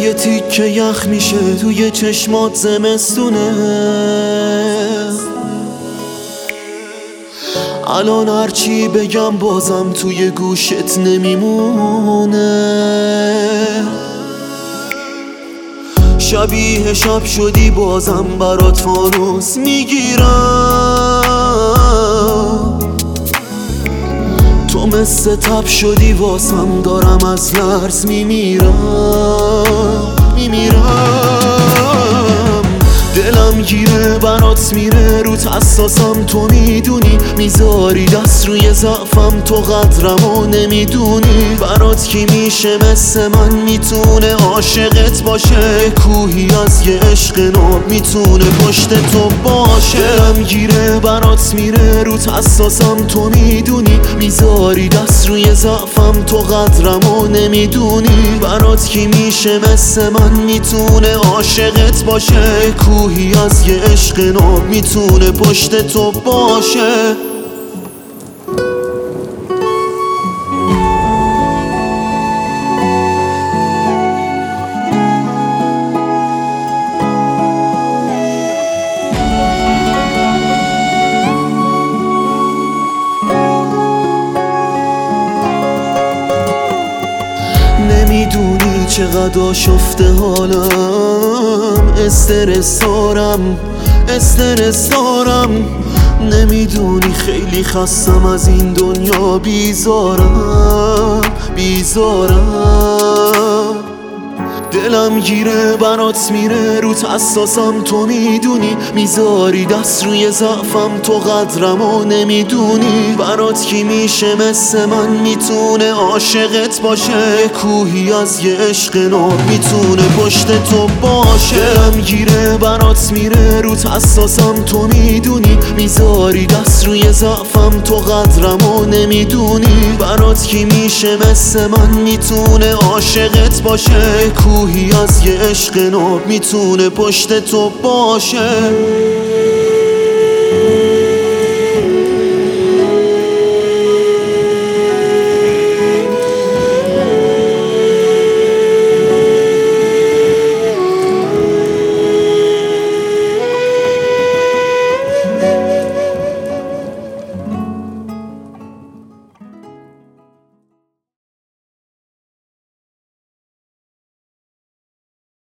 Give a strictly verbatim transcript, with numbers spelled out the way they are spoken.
یه تیکه یخ میشه توی چشمات زمستونه. الان هرچی بگم بازم توی گوشت نمیمونه. شبیه شب شدی بازم برات فانوس میگیرم. تو مثل تب شدی واسم دارم از لرز میمیرم میمیرم. دلم گیره برات میره روت حساسم تو میدونی. میذاری دست روی ضعفم تو قدرمو نمیدونی. برات کی میشه مثل من میتونه عاشقت باشه. کوهی از یه عشق ناب میتونه پشت تو باشه. دلم گیره برات میره روت حساسم تو میدونی. میذاری دست روی ضعفم تو قدرمو نمیدونی. برات کی میشه مثل من میتونه عاشقت باشه. کوهی از یه عشق ناب میتونه پشت تو باشه. نمیدونی چقدر آشفته حالم. استرس دارم استرس دارم. نمیدونی خیلی خستم از این دنیا. بیزارم بیزارم. دلم گیره برات میره روت حساسم تو میدونی. میذاری دست روی ضعفم تو قدرمو نمیدونی. برات کی میشه مثل من میتونه عاشقت باشه. کوهی از یه عشق ناب میتونه پشت تو باشه. دلم گیره برات میره روت حساسم تو میدونی. میذاری دست روی ضعفم تو قدرمو نمیدونی. برات کی میشه مثل من میتونه عاشقت باشه. کوهی از یه عشق ناب میتونه پشت تو باشه.